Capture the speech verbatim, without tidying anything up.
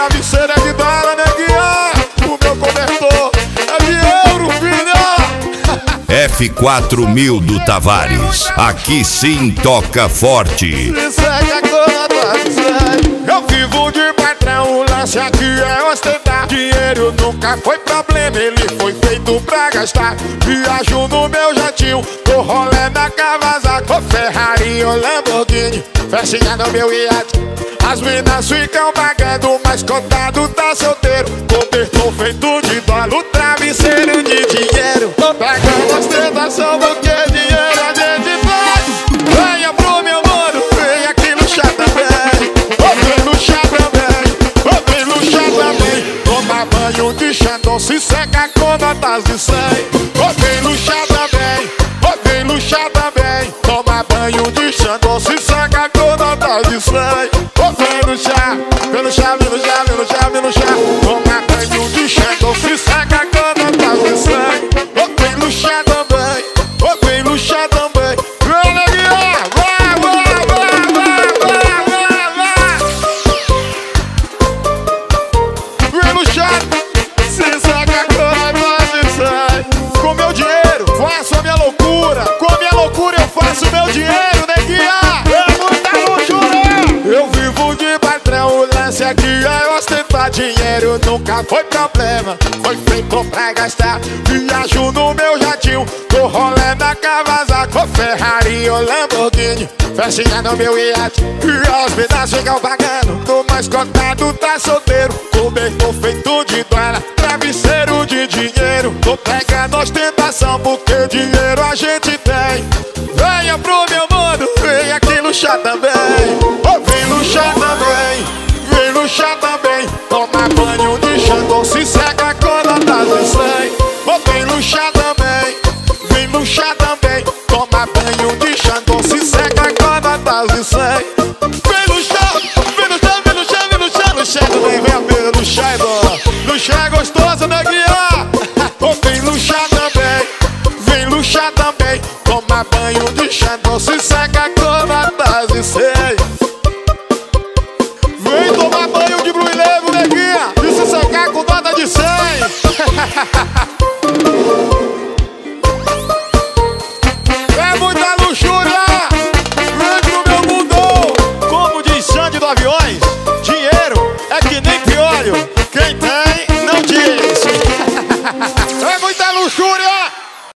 travesseiro é de dólar, neguinha. O meu cobertor é de euro, filha. F quatro mil do Tavares, aqui sim toca forte. Se segue a cor da eu vivo de patrão, o lance aqui é ostentar. Dinheiro nunca foi problema, ele foi feito pra gastar. Viajo no meu jatinho, tô rolê na Kawasaki, ô Ferrari ou Lamborghini, festinha no meu iate. As minas ficam pagando, mas contado tá solteiro. Cobertor feito de dólar, o travesseiro de dinheiro. Tô pegando ostentação porque dinheiro a gente faz. Venha pro meu mano, vem aqui no chá também. Ô, vem no chá também, ô, vem no chá também. Toma banho de Xandão, se seca com notas de cem. Ô, vem no chá também, ô, vem no chá também. Toma banho de Xandão, se seca com notas de cem. Vem no chá, vem no chá, vem no chá, vem no chá, vem no chá. Toma banho de Xandão, se seca quando tá de sangue. Ô, vem no chá também, ô, vem no chá também. Vem, neguinha, vai, vai, vai, vai, vai, vai, vai. Vem no chá, se seca quando tá de sangue. Com meu dinheiro, faço a minha loucura. Com minha loucura eu faço meu dinheiro, neguinha. É muita luxúria. Eu vivo de patrão, o lance aqui é ostentar. Dinheiro nunca foi problema, foi feito pra gastar. Viajo no meu jatinho, tô rolê na Kawasaki, ô Ferrari ou Lamborghini, festinha no meu iate. E as minas ficam pagando, no mais cotado tá solteiro. Cobertor feito de dólar, travesseiro de dinheiro. Tô pegando ostentação porque dinheiro a gente tem. Venha pro meu mundo, vem aqui no chá também. Vem no chá também, vem no chá também. Toma banho de Xandão, se seca quando tá de cem. Vem no chá também, vem no chá também. Toma banho de Xandão, se seca quando tá de cem. Vem no chá, vem no chá, vem no chá, vem no chá. No chá também, vem no chá, no chá é gostoso, neguinha. Vem no chá também, vem no chá também. Toma banho de Xandão, se seca